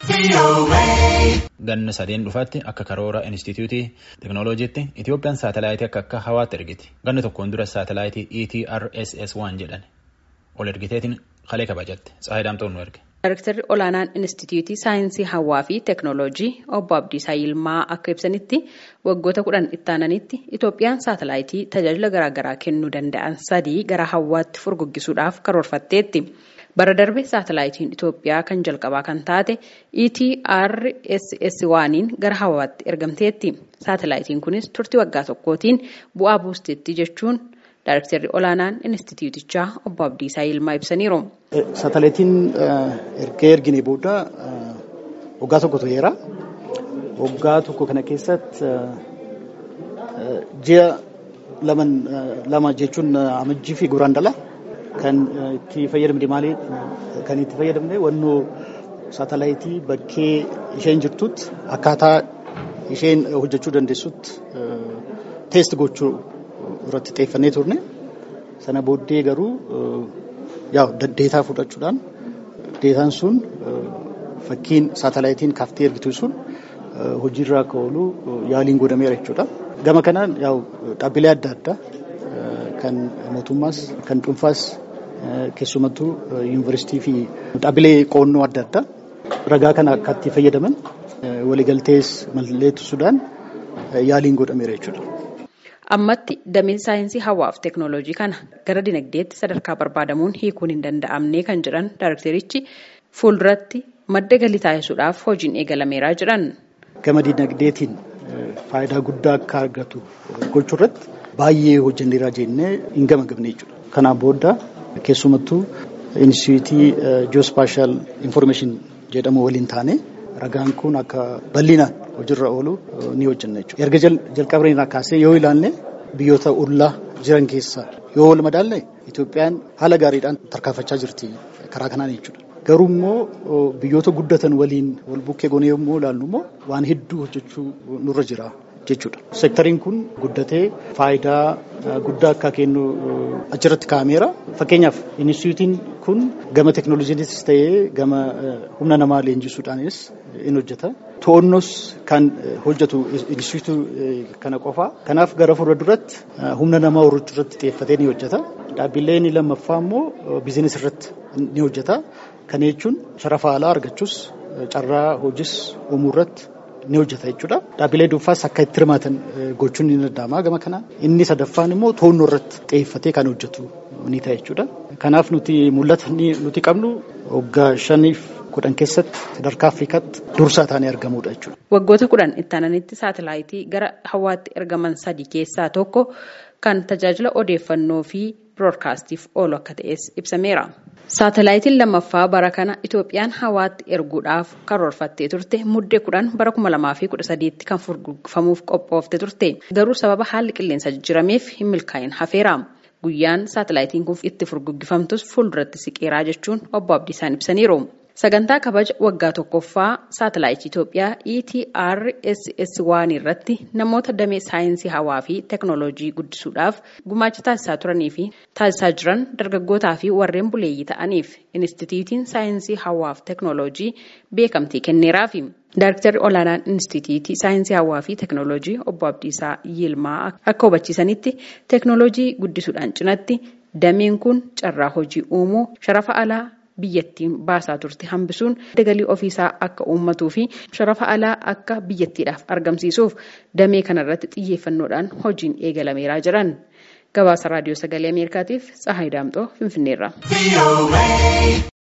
Ganna sadeen dhufaatti akka karoora Inistituutii Teknooloojiitti Itoophiyaan saatalaayitii akka hawaatti ergiti. Ganna tokkoon dura saatalaayitii ETRSS-1 jedhan ol ergiteetiin kalee kabajatte. Tsaayii Daamtoon nu erge. Daayirektarri olaanaan Inistituutii Saayinsii Hawaa fi Teknooloojii Obbo Abdiisaa Yilmaa akka ibsanitti waggoota 10 itti aananitti Itoophiyaan saatalaayitii tajaajila garaagaraa kennuu danda'an 3 gara hawaatti furguggisuudhaaf karoorfatteetti. Bara darbe saatalaayitiin Itoophiyaa kan jalqabaa kan taate ETRSS-1 gara hawaatti ergamteetti. Saatalaayitiin kunis turtii waggaa tokkootiin bu'aa buusteetti jechuun Daayirektarri olaanaan Inistituutichaa Obbo Abdiisaa Yilmaa ibsaniiru. Saatalaayitiin ergine booda waggaa tokko tureera. Waggaa tokko kana keessatti ji'a lama jechuun amajjii fi guraandhala kan itti fayyadamne maali? Kan itti fayyadamne wannoo saatalaayitii bakkee isheen jirtutti akkaataa isheen hojjechuu dandeessutti teest gochuu irratti xiyyeeffannee turne. Sana booddee garuu deetaa fudhachuudhaan deetaan sun fakkiin saatalaayitiin kaaftee ergitu sun hojiirra akka oolu yaaliin godhameera jechuudha. Gama kanaan dhaabbilee adda addaa kan mootummaas kan dhuunfaas keessumattuu yuunivarsiitii fi dhaabbilee qoonnoo adda addaa ragaa kana akka itti fayyadaman waliigaltees mallatteessuudhaan yaaliin godhameera jechuudha. Ammatti dameen saayinsii hawaa fi teknooloojii kana gara dinagdeetti sadarkaa barbaadamuun hiikuun hin danda'amne kan jedhan daayirektarichi fuulduratti madda galii taasisuudhaaf hojiin eegalameeraa jedhan. Gama dinagdeetiin faayidaa guddaa akka argatu gochuu irratti baay'ee hojjenneeraa jennee hin gamagamne jechuudha. Kanaan booda keessumattuu Inistituutii Geospaatial Information jedhamu waliin taane ragaan kun akka bal'inaan hojiirra oolu ni hojjenna jechuudha. Erga jalqabnee kaasee yoo ilaalle biyyoota ollaa jiran keessaa yoo wal madaalle Itoophiyaan haala gaariidhaan tarkaanfachaa jirti karaa kanaan jechuudha. Garuu immoo biyyoota guddatan waliin wal bukkee goonee yommuu ilaallu immoo waan hedduu hojjechuu nurra jira jechuudha. Seektariin kun guddatee faayidaa guddaa akka kennu achirratti kaa'ameera. Fakkeenyaaf Inistituutiin kun gama teknooloojiinis ta'ee gama humna namaa leenjisuudhaanis in hojjeta. To'annoos kan hojjetu Inistituutii kana qofa. Kanaaf gara fuula duratti humna namaa horachuu irratti xiyyeeffatee ni hojjeta. Dhaabbileen lammaffaa immoo biizinees irratti ni hojjeta. Kana jechuun sharafa alaa argachuus carraa hojiis uumuu irratti ni hojjeta jechuudha. Dhaabbilee dhuunfaas akka itti hirmaatan gochuun ni danda'ama gama kanaan. Inni sadaffaan immoo to'annoo irratti xiyyeeffatee kan hojjetu ni ta'a jechuudha. Kanaaf mul'ata nuti qabnu waggaa 5-10 keessatti sadarkaa Afrikaatti dursaa taanee argamuudha jechuudha. Waggoota 10 itti aananitti saatalaayitii gara hawaatti ergaman 3 keessaa tokko kan tajaajila odeeffannoo fi biroodkaastiif oolu akka ta'es ibsameera. Saatalaayitiin lammaffaa bara kana Itoophiyaan hawaatti erguudhaaf karoorfattee turte muddee 10 bara 2013tti kan furguggifamuuf qophoofte turte. Garuu sababa haalli qilleensa jijjiirameef hin milkaa'in hafeera. Guyyaan saatalaayitiin kun itti furguggifamtus fuulduratti siqeeraa jechuun Obbo Abdiisaan ibsaniiru. Sagantaa kabaja waggaa tokkoffaa saatalaayitii Itoophiyaa ETRSS-1 irratti namoota damee saayinsii hawaa fi teknooloojii guddisuudhaaf gumaacha taasisaa turanii fi taasisaa jiran dargaggootaa fi warreen buleeyyii ta'aniif Inistituutiin Saayinsii Hawaa fi Teknooloojii beekamtii kenneeraafi. Daayirektarri olaanaan Inistituutii Saayinsii Hawaa fi Teknooloojii Obbo Abdiisaa Yilmaa akka hubachiisanitti teknooloojii guddisuudhaan cinatti dameen kun carraa hojii uumuu sharafa alaa biyyattiin baasaa turte hambisuun galii ofiisaa akka uummatuu fi sharafa alaa akka biyyattiidhaaf argamsiisuuf damee kanarratti xiyyeeffannoodhaan hojiin eegalameeraa jiran. Gabaasa Raadiyoo Sagalee Ameerikaatiif Tsahaayii Daamxoo Finfinneerra.